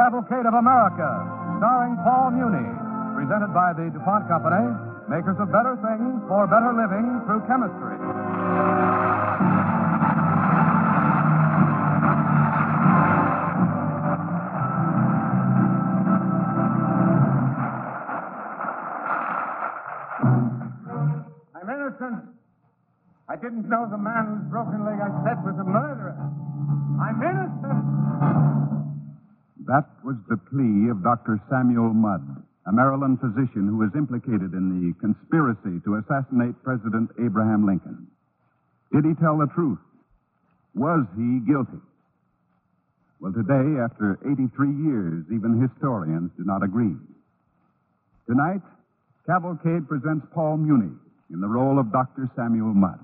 Cavalcade of America, starring Paul Muni. Presented by the DuPont Company, makers of better things for better living through chemistry. I'm innocent. I didn't know the man whose broken leg I set was a murderer. I'm innocent. That was the plea of Dr. Samuel Mudd, a Maryland physician who was implicated in the conspiracy to assassinate President Abraham Lincoln. Did he tell the truth? Was he guilty? Well, today, after 83 years, even historians do not agree. Tonight, Cavalcade presents Paul Muni in the role of Dr. Samuel Mudd.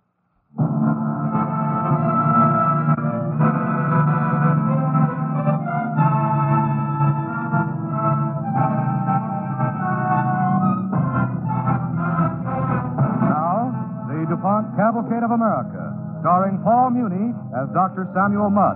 DuPont Cavalcade of America, starring Paul Muni as Dr. Samuel Mudd.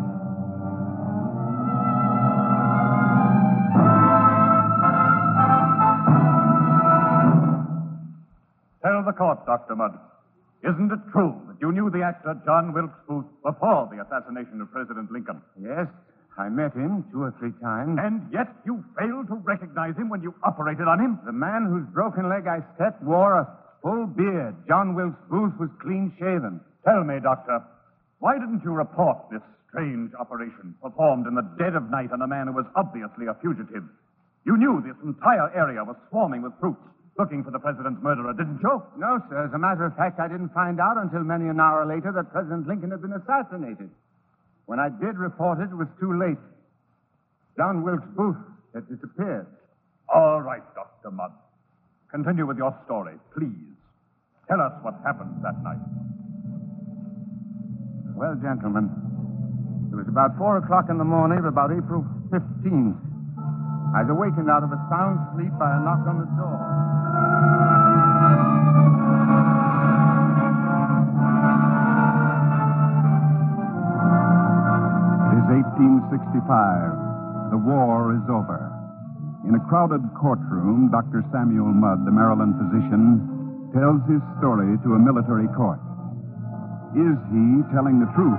Tell the court, Dr. Mudd, isn't it true that you knew the actor John Wilkes Booth before the assassination of President Lincoln? Yes, I met him 2 or 3 times. And yet you failed to recognize him when you operated on him? The man whose broken leg I set wore a full beard. John Wilkes Booth was clean-shaven. Tell me, Doctor, why didn't you report this strange operation performed in the dead of night on a man who was obviously a fugitive? You knew this entire area was swarming with troops looking for the president's murderer, didn't you? No, sir. As a matter of fact, I didn't find out until many an hour later that President Lincoln had been assassinated. When I did report it, it was too late. John Wilkes Booth had disappeared. All right, Dr. Mudd. Continue with your story, please. Tell us what happened that night. Well, gentlemen, it was about 4 o'clock in the morning of about April 15th. I was awakened out of a sound sleep by a knock on the door. It is 1865. The war is over. In a crowded courtroom, Dr. Samuel Mudd, the Maryland physician, tells his story to a military court. Is he telling the truth?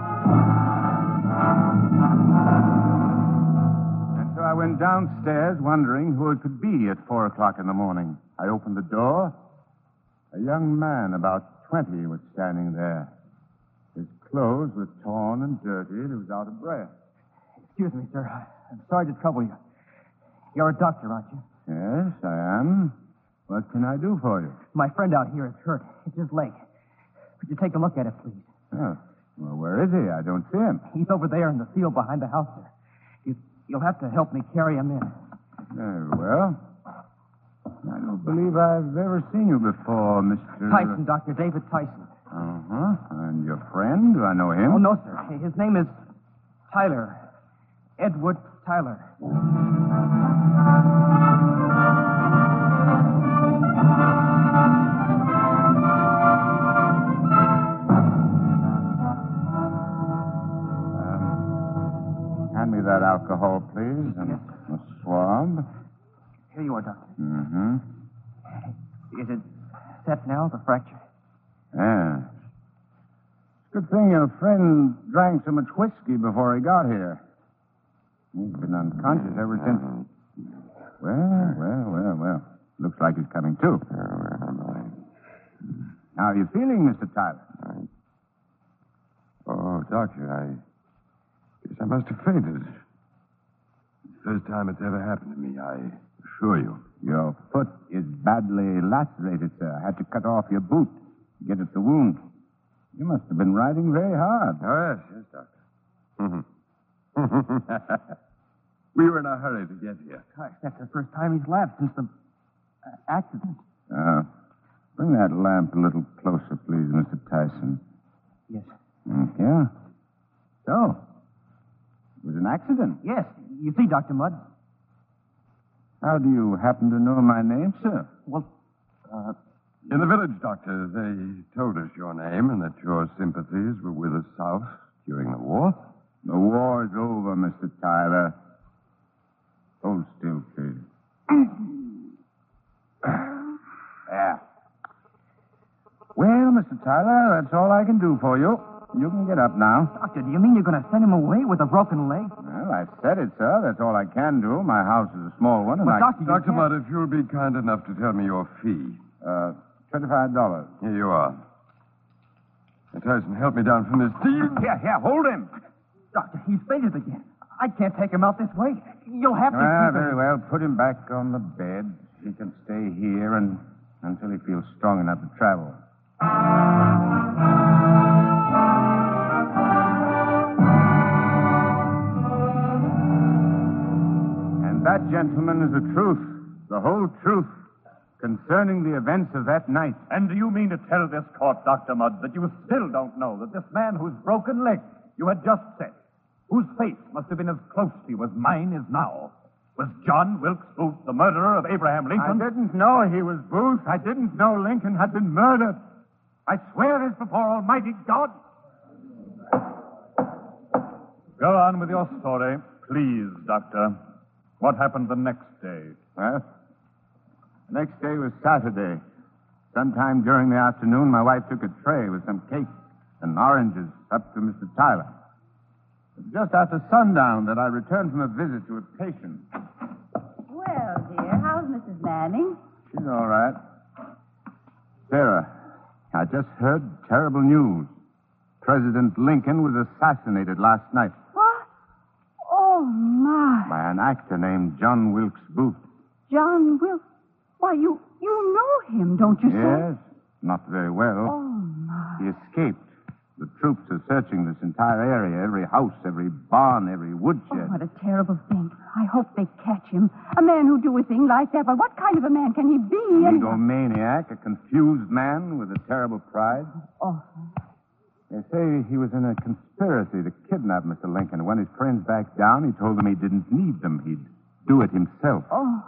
And so I went downstairs wondering who it could be at 4 o'clock in the morning. I opened the door. A young man, about 20, was standing there. His clothes were torn and dirty, and he was out of breath. Excuse me, sir. I'm sorry to trouble you. You're a doctor, aren't you? Yes, I am. What can I do for you? My friend out here is hurt. It's his leg. Could you take a look at it, please? Oh, well, where is he? I don't see him. He's over there in the field behind the house, sir. You'll have to help me carry him in. Very well. I don't believe I've ever seen you before, Mr. Tyson, Dr. David Tyson. Uh-huh. And your friend? Do I know him? Oh, no, sir. His name is Tyler. Edward Tyler. Hand me that alcohol, please, and yes. a swab. Here you are, Doctor. Mm-hmm. Is it set now, the fracture? Yeah. Good thing your friend drank so much whiskey before he got here. He's been unconscious ever since. Well. Looks like he's coming to. How are you feeling, Mr. Tyler? Oh, Doctor, I guess I must have fainted. First time it's ever happened to me, I assure you. Your foot is badly lacerated, sir. I had to cut off your boot to get at the wound. You must have been riding very hard. Oh, yes, Doctor. We were in a hurry to get here. Gosh, that's the first time he's laughed since the accident. Bring that lamp a little closer, please, Mr. Tyson. Yes. Yeah? So, it was an accident. Yes. You see, Dr. Mudd. How do you happen to know my name, sir? Well, In the village, Doctor, they told us your name and that your sympathies were with the South during the war. The war's over, Mr. Tyler. Hold still, please. Yeah. Well, Mr. Tyler, that's all I can do for you. You can get up now. Doctor, do you mean you're going to send him away with a broken leg? Well, I said it, sir. That's all I can do. My house is a small one, and Well, Doctor, you Dr. can't- Mudd, if you'll be kind enough to tell me your fee. $25. Here you are. Now, Tyson, help me down from this. Here, hold him. Doctor, he's fainted again. I can't take him out this way. You'll have to... Ah, very well. Put him back on the bed. He can stay here until he feels strong enough to travel. And that, gentlemen, is the truth, the whole truth, concerning the events of that night. And do you mean to tell this court, Dr. Mudd, that you still don't know that this man whose broken leg you had just set, whose face must have been as close to you as mine is now, was John Wilkes Booth, the murderer of Abraham Lincoln? I didn't know he was Booth. I didn't know Lincoln had been murdered. I swear this before Almighty God. Go on with your story, please, Doctor. What happened the next day? Well, the next day was Saturday. Sometime during the afternoon, my wife took a tray with some cake and oranges up to Mr. Tyler. It was just after sundown that I returned from a visit to a patient. Well, dear, how's Mrs. Manning? She's all right. Sarah, I just heard terrible news. President Lincoln was assassinated last night What? Oh, my. by an actor named John Wilkes Booth. John Wilkes. Why, you know him, don't you, sir? Yes, not very well. Oh, my. He escaped. The troops are searching this entire area, every house, every barn, every Oh, woodshed. what a terrible thing. I hope they catch him. A man who'd do a thing like that. But what kind of a man can he be? An egomaniac, a confused man with a terrible pride. Oh, They say he was in a conspiracy to kidnap Mr. Lincoln. When his friends backed down, he told them he didn't need them. He'd do it himself. oh.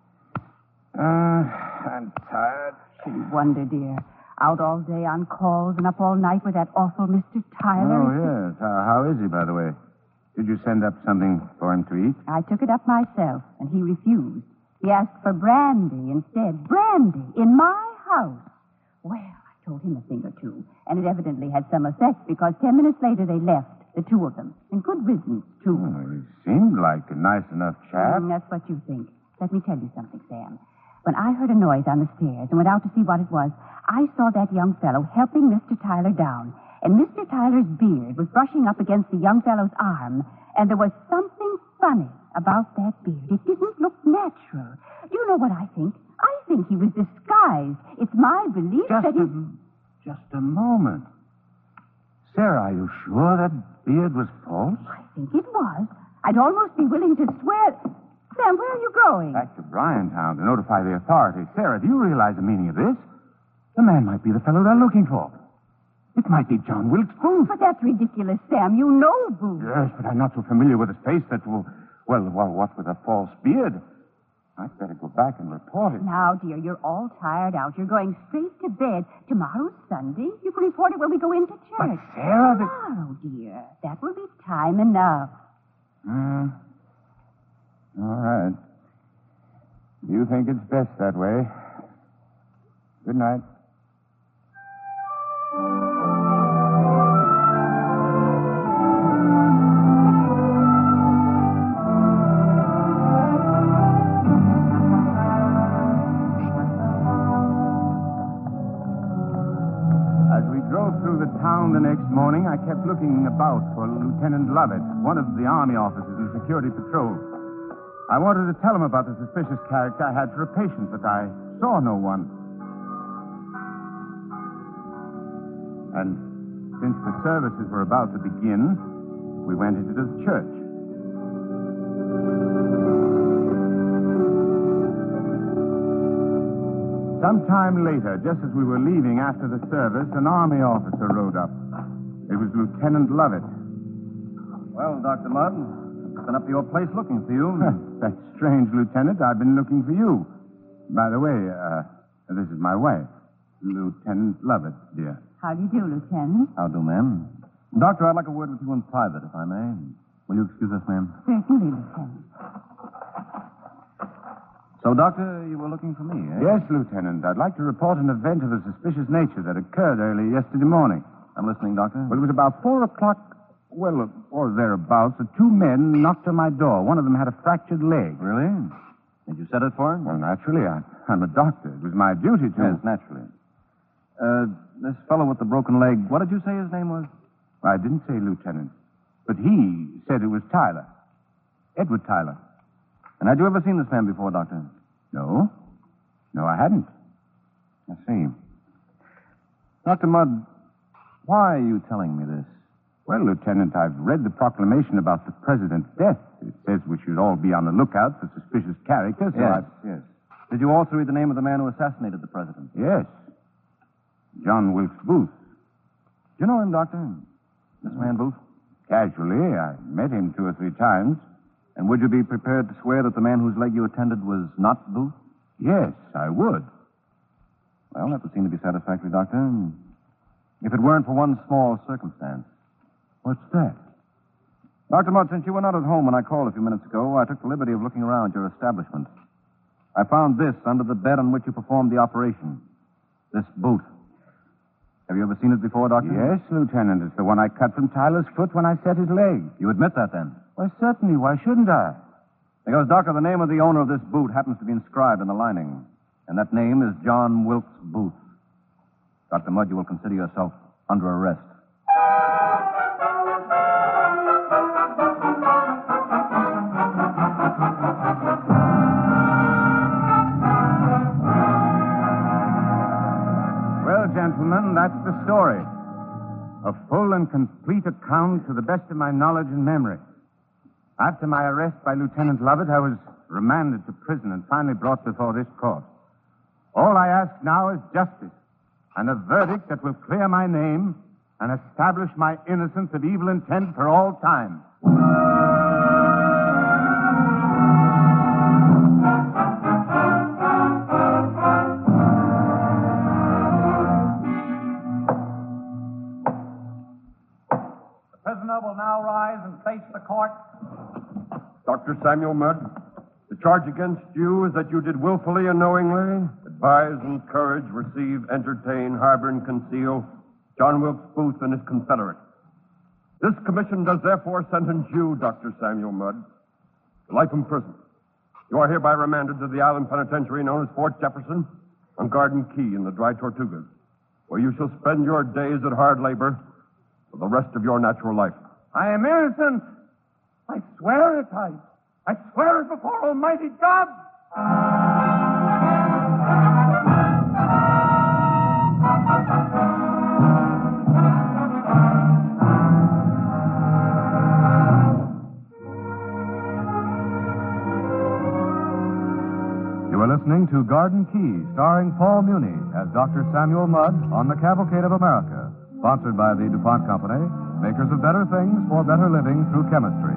I'm tired. Shouldn't wonder, dear. Out all day on calls and up all night with that awful Mr. Tyler. Oh, yes. How is he, by the way? Did you send up something for him to eat? I took it up myself, and he refused. He asked for brandy instead. Brandy in my house. Well, I told him a thing or two, and it evidently had some effect because 10 minutes later they left, the two of them. And good riddance, too. Oh, he seemed like a nice enough chap. That's what you think. Let me tell you something, Sam. When I heard a noise on the stairs and went out to see what it was, I saw that young fellow helping Mr. Tyler down. And Mr. Tyler's beard was brushing up against the young fellow's arm. And there was something funny about that beard. It didn't look natural. Do you know what I think? I think he was disguised. It's my belief that he... Just a moment. Sarah, are you sure that beard was false? I think it was. I'd almost be willing to swear... Sam, where are you going? Back to Bryantown to notify the authorities. Sarah, do you realize the meaning of this? The man might be the fellow they're looking for. It might be John Wilkes Booth. But that's ridiculous, Sam. You know Booth. Yes, but I'm not so familiar with his face that will... Well, what with a false beard? I'd better go back and report it. Now, dear, you're all tired out. You're going straight to bed. Tomorrow's Sunday. You can report it when we go into church. But, Sarah, Tomorrow, dear. That will be time enough. All right. You think it's best that way. Good night. As we drove through the town the next morning, I kept looking about for Lieutenant Lovett, one of the Army officers in the security patrol. I wanted to tell him about the suspicious character I had for a patient, but I saw no one. And since the services were about to begin, we went into the church. Sometime later, just as we were leaving after the service, an Army officer rode up. It was Lieutenant Lovett. Well, Dr. Mudd, I've been up to your place looking for you. That's strange, Lieutenant. I've been looking for you. By the way, this is my wife, Lieutenant Lovett, dear. How do you do, Lieutenant? How do, ma'am? Doctor, I'd like a word with you in private, if I may. Will you excuse us, ma'am? Certainly, Lieutenant. So, Doctor, you were looking for me, eh? Yes, Lieutenant. I'd like to report an event of a suspicious nature that occurred early yesterday morning. I'm listening, Doctor. Well, it was about 4 o'clock, or thereabouts, that 2 men knocked on my door. One of them had a fractured leg. Really? Did you set it for him? Well, naturally. I'm a doctor. It was my duty to... Yes, naturally. This fellow with the broken leg, what did you say his name was? I didn't say Lieutenant, but he said it was Tyler. Edward Tyler. And had you ever seen this man before, Doctor? No. No, I hadn't. I see. Dr. Mudd, why are you telling me this? Well, Lieutenant, I've read the proclamation about the president's death. It says we should all be on the lookout for suspicious characters. Yes. Did you also read the name of the man who assassinated the president? Yes. John Wilkes Booth. Do you know him, Doctor? This man Booth? Casually. I met him 2 or 3 times. And would you be prepared to swear that the man whose leg you attended was not Booth? Yes, I would. Well, that would seem to be satisfactory, Doctor. If it weren't for one small circumstance. What's that? Dr. Mudd, since you were not at home when I called a few minutes ago, I took the liberty of looking around your establishment. I found this under the bed on which you performed the operation. This boot. Have you ever seen it before, Doctor? Yes, Lieutenant. It's the one I cut from Tyler's foot when I set his leg. You admit that, then? Well, certainly. Why shouldn't I? Because, Doctor, the name of the owner of this boot happens to be inscribed in the lining. And that name is John Wilkes Booth. Dr. Mudd, you will consider yourself under arrest. Well, gentlemen, that's the story. A full and complete account to the best of my knowledge and memory. After my arrest by Lieutenant Lovett, I was remanded to prison and finally brought before this court. All I ask now is justice and a verdict that will clear my name and establish my innocence of evil intent for all time. The prisoner will now rise and face the court. Dr. Samuel Mudd, the charge against you is that you did willfully and knowingly advise, encourage, receive, entertain, harbor, and conceal John Wilkes Booth and his confederates. This commission does therefore sentence you, Dr. Samuel Mudd, to life in prison. You are hereby remanded to the island penitentiary known as Fort Jefferson on Garden Key in the Dry Tortugas, where you shall spend your days at hard labor for the rest of your natural life. I am innocent. I swear it, I swear it before Almighty God. You are listening to Garden Key, starring Paul Muni as Dr. Samuel Mudd on the Cavalcade of America, sponsored by the DuPont Company, makers of better things for better living through chemistry.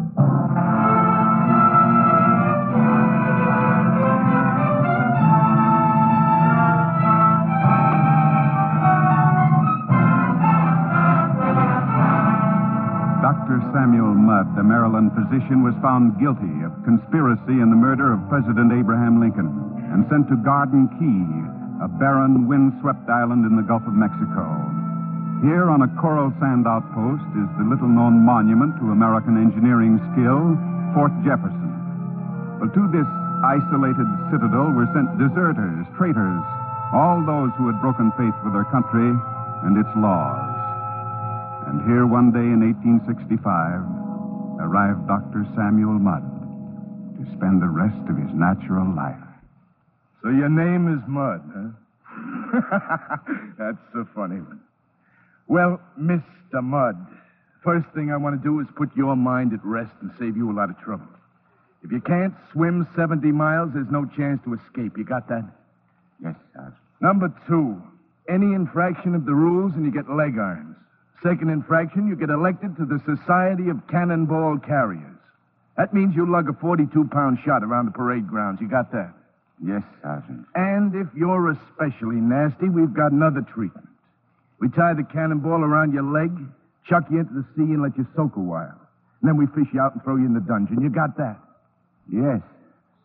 Dr. Samuel Mudd, the Maryland physician, was found guilty of conspiracy in the murder of President Abraham Lincoln and sent to Garden Key, a barren, windswept island in the Gulf of Mexico. Here on a coral sand outpost is the little-known monument to American engineering skill, Fort Jefferson. But to this isolated citadel were sent deserters, traitors, all those who had broken faith with their country and its laws. And here one day in 1865 arrived Dr. Samuel Mudd to spend the rest of his natural life. So your name is Mudd, huh? That's a funny one. Well, Mr. Mudd, first thing I want to do is put your mind at rest and save you a lot of trouble. If you can't swim 70 miles, there's no chance to escape. You got that? Yes, Sergeant. Number 2, any infraction of the rules and you get leg irons. Second infraction, you get elected to the Society of Cannonball Carriers. That means you lug a 42-pound shot around the parade grounds. You got that? Yes, Sergeant. And if you're especially nasty, we've got another treatment. We tie the cannonball around your leg, chuck you into the sea, and let you soak a while. And then we fish you out and throw you in the dungeon. You got that? Yes,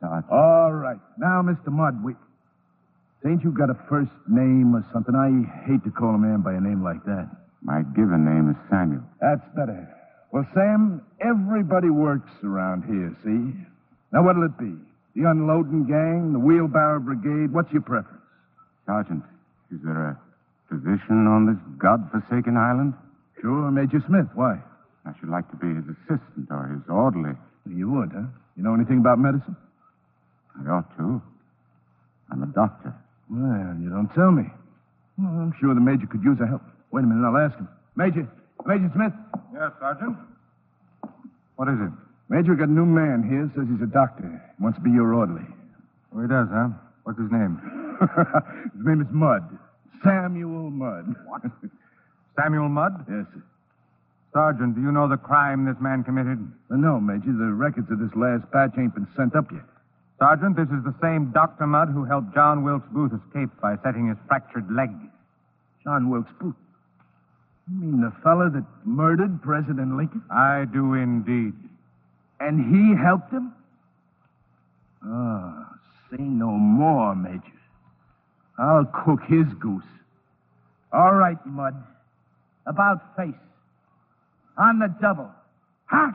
Sergeant. All right. Now, Mr. Mudd, ain't you got a first name or something? I hate to call a man by a name like that. My given name is Samuel. That's better. Well, Sam, everybody works around here, see? Now, what'll it be? The unloading gang, the wheelbarrow brigade? What's your preference? Sergeant, is there a position on this godforsaken island? Sure, Major Smith. Why? I should like to be his assistant or his orderly. You would, huh? You know anything about medicine? I ought to. I'm a doctor. Well, you don't tell me. Well, I'm sure the Major could use a help. Wait a minute, I'll ask him. Major Smith? Yes, Sergeant? What is it? Major, got a new man here. Says he's a doctor. He wants to be your orderly. Oh, he does, huh? What's his name? His name is Mudd. Samuel Mudd. What? Samuel Mudd? Yes, sir. Sergeant, do you know the crime this man committed? No, Major. The records of this last batch ain't been sent up yet. Sergeant, this is the same Dr. Mudd who helped John Wilkes Booth escape by setting his fractured leg. John Wilkes Booth? You mean the fella that murdered President Lincoln? I do indeed. And he helped him? Oh, say no more, Major. I'll cook his goose. All right, Mudd. About face. On the double. Ha!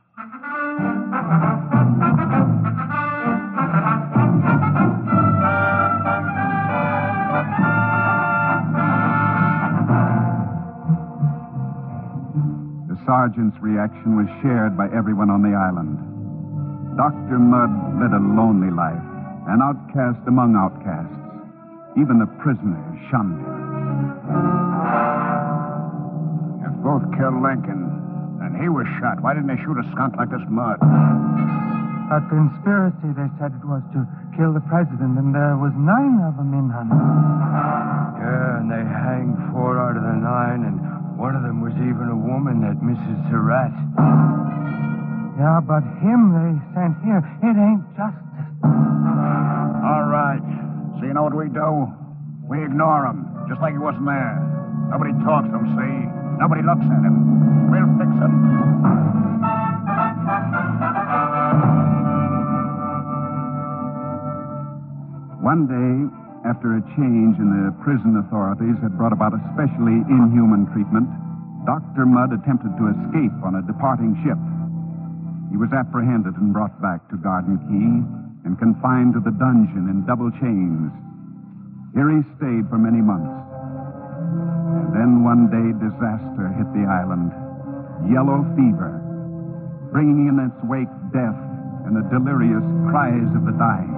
The sergeant's reaction was shared by everyone on the island. Dr. Mudd led a lonely life, an outcast among outcasts. Even the prisoners shunned him. If both killed Lincoln, and he was shot, why didn't they shoot a skunk like this Mudd? A conspiracy, they said it was to kill the president, and there was 9 of them in on it. Yeah, and they hanged 4 out of the 9, and one of them was even a woman, that Mrs. Surratt. Yeah, but him they sent here. It ain't justice. All right. So you know what we do? We ignore him, just like he wasn't there. Nobody talks to him, see? Nobody looks at him. We'll fix him. One day, after a change in the prison authorities had brought about a specially inhuman treatment, Dr. Mudd attempted to escape on a departing ship. He was apprehended and brought back to Garden Key and confined to the dungeon in double chains. Here he stayed for many months. And then one day, disaster hit the island. Yellow fever, bringing in its wake death and the delirious cries of the dying.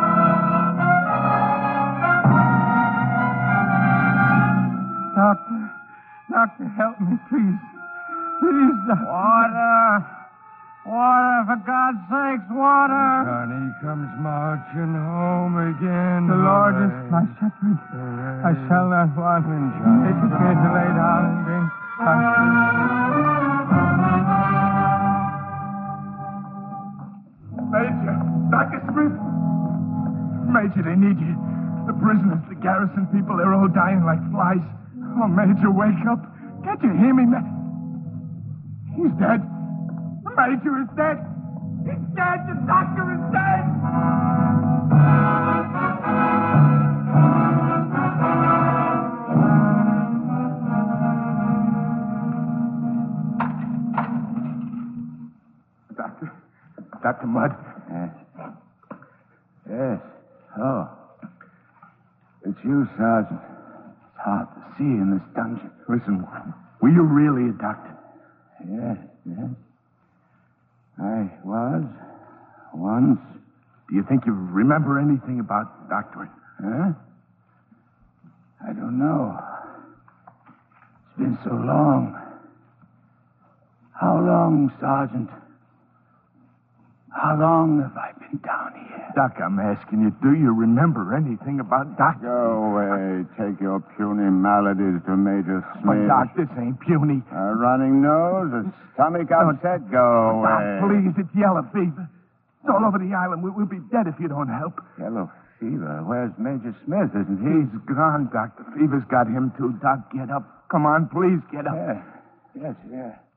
Doctor, help me, please. Please, doctor. Water, for God's sakes, water. Johnny comes marching home again. The Lord is my shepherd. I shall not want. He took me to lay down and drink. Major, Dr. Smith. Major, they need you. The prisoners, the garrison people, they're all dying like flies. Oh, Major, wake up. Can't you hear me? He's dead. The Major is dead. He's dead. The doctor is dead. Dr. Mudd. Yes. Oh. It's you, Sergeant. It's hard to see in this dungeon. Listen, were you really a doctor? Yes. I was. Once. Do you think you remember anything about doctoring? Huh? I don't know. It's been so long. How long, Sergeant? How long have I been down here? Doc, I'm asking you, do you remember anything about doctoring? Go away. Take your puny maladies to Major Smith. But, Doc, this ain't puny. A running nose, a stomach upset. Go away. Doc, please, it's yellow fever. It's all over the island. We'll be dead if you don't help. Yellow fever? Where's Major Smith? Isn't he? He's gone, Doc. The fever's got him, too. Doc, get up. Come on, please, get up. Yeah.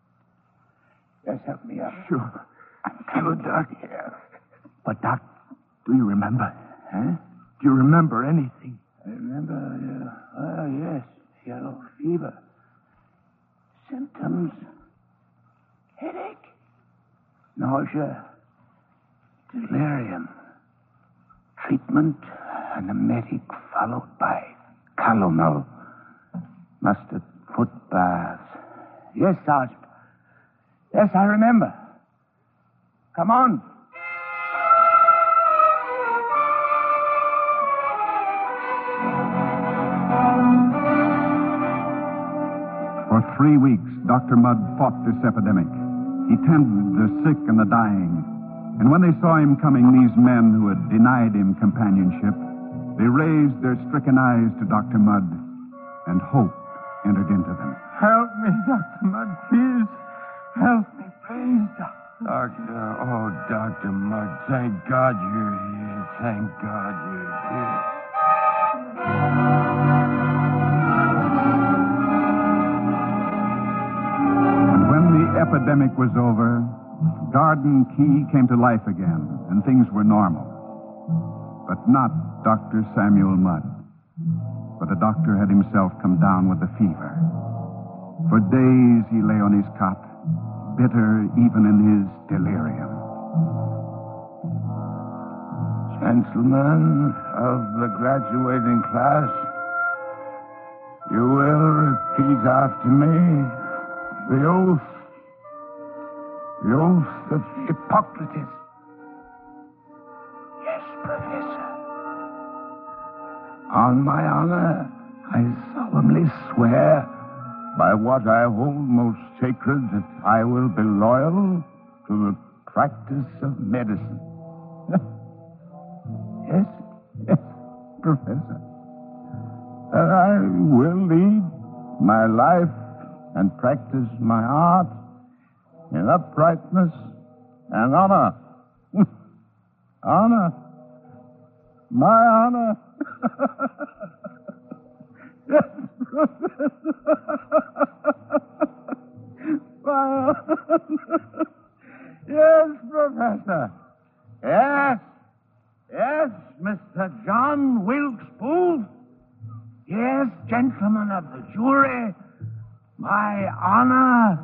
Yes, help me up. Sure. I'm sure, Doc. Yeah. But, Doc, Do you remember? Huh? Do you remember anything? I remember, yes, yellow fever. Symptoms: headache, nausea, delirium. Treatment: an emetic followed by calomel. Mustard foot baths. Yes, Sergeant. Yes, I remember. Come on. For 3 weeks, Dr. Mudd fought this epidemic. He tended the sick and the dying. And when they saw him coming, these men who had denied him companionship, they raised their stricken eyes to Dr. Mudd, and hope entered into them. Help me, Dr. Mudd, please. Help me, please, Doctor. Oh, Dr. Mudd, thank God you're here. Thank God you're here. And when the epidemic was over, Garden Key came to life again, and things were normal. But not Dr. Samuel Mudd. For the doctor had himself come down with the fever. For days he lay on his cot, bitter even in his delirium. Gentlemen of the graduating class, you will repeat after me the oath of Hippocrates. Yes, Professor. On my honor, I solemnly swear by what I hold most sacred that I will be loyal to the practice of medicine. Yes, Professor. That I will lead my life and practice my art in uprightness and honor. Honor. My honor. Yes, Professor. My honor. Yes, Professor. Yes. Yes, Mr. John Wilkes Booth. Yes, gentlemen of the jury. My honor.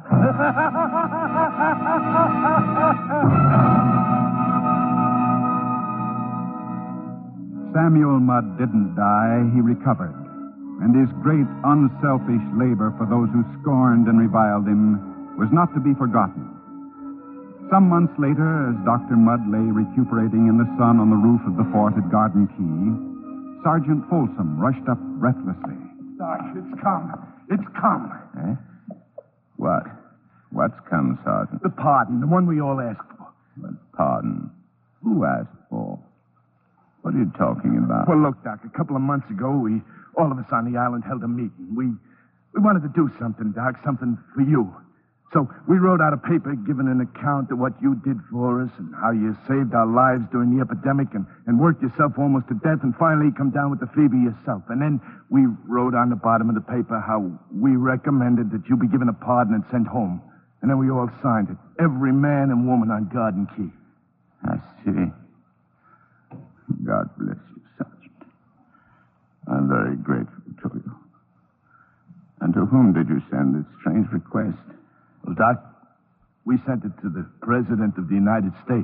Samuel Mudd didn't die, he recovered. And his great unselfish labor for those who scorned and reviled him was not to be forgotten. Some months later, as Dr. Mudd lay recuperating in the sun on the roof of the fort at Garden Key, Sergeant Folsom rushed up breathlessly. Sarge, it's come. It's come. Eh? What? What's come, Sergeant? The pardon, the one we all asked for. What pardon? Who asked for? What are you talking about? Well, look, Doc, a couple of months ago, all of us on the island held a meeting. We wanted to do something, Doc, something for you. So we wrote out a paper giving an account of what you did for us and how you saved our lives during the epidemic and worked yourself almost to death and finally come down with the fever yourself. And then we wrote on the bottom of the paper how we recommended that you be given a pardon and sent home. And then we all signed it. Every man and woman on Garden Key. I see. God bless you, Sergeant. I'm very grateful to you. And to whom did you send this strange request? Well, Doc, we sent it to the President of the United States.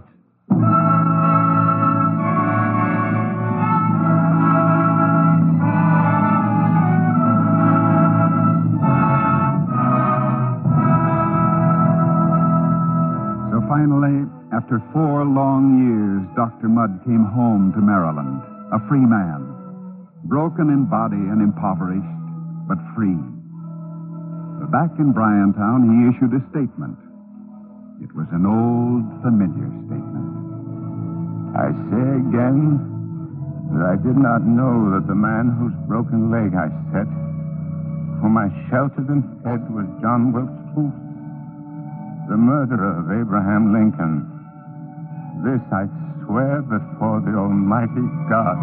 So finally, after 4 long years, Dr. Mudd came home to Maryland, a free man, broken in body and impoverished, but free. Back in Bryantown, he issued a statement. It was an old, familiar statement. I say again that I did not know that the man whose broken leg I set, whom I sheltered and fed, was John Wilkes Booth, the murderer of Abraham Lincoln. This I swear before the Almighty God.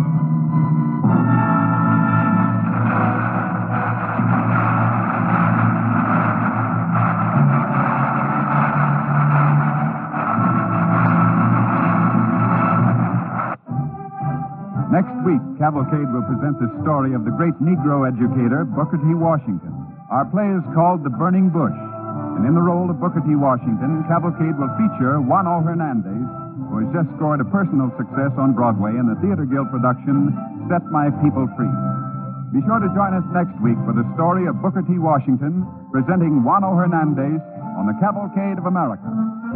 cavalcade will present the story of the great Negro educator, Booker T. Washington. Our play is called The Burning Bush. And in the role of Booker T. Washington, Cavalcade will feature Juano Hernandez, who has just scored a personal success on Broadway in the Theater Guild production, Set My People Free. Be sure to join us next week for the story of Booker T. Washington, presenting Juano Hernandez on the Cavalcade of America.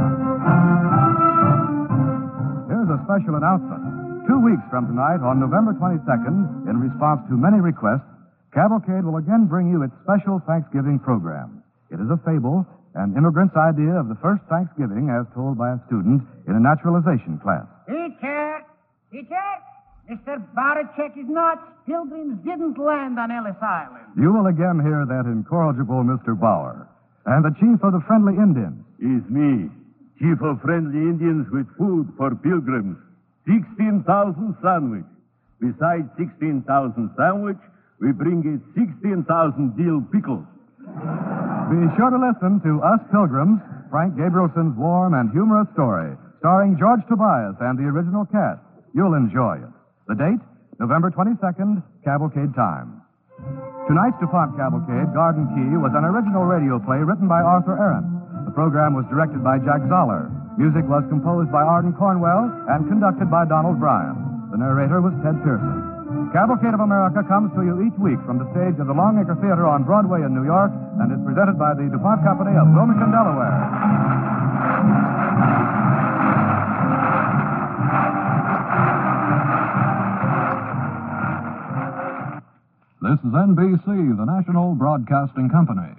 Here's a special announcement. 2 weeks from tonight, on November 22nd, in response to many requests, Cavalcade will again bring you its special Thanksgiving program. It is a fable, an immigrant's idea of the first Thanksgiving as told by a student in a naturalization class. Teacher! Mr. Barachek is nuts. Pilgrims didn't land on Ellis Island. You will again hear that incorrigible Mr. Bauer. And the chief of the Friendly Indians. Is me, chief of Friendly Indians with food for pilgrims. 16,000 sandwich. Besides 16,000 sandwich, we bring you 16,000 dill pickles. Be sure to listen to Us Pilgrims, Frank Gabrielson's warm and humorous story, starring George Tobias and the original cast. You'll enjoy it. The date, November 22nd, Cavalcade time. Tonight's DuPont Cavalcade, Garden Key, was an original radio play written by Arthur Aaron. The program was directed by Jack Zoller. Music was composed by Arden Cornwell and conducted by Donald Bryan. The narrator was Ted Pearson. Cavalcade of America comes to you each week from the stage of the Longacre Theater on Broadway in New York and is presented by the DuPont Company of Wilmington, Delaware. This is NBC, the National Broadcasting Company.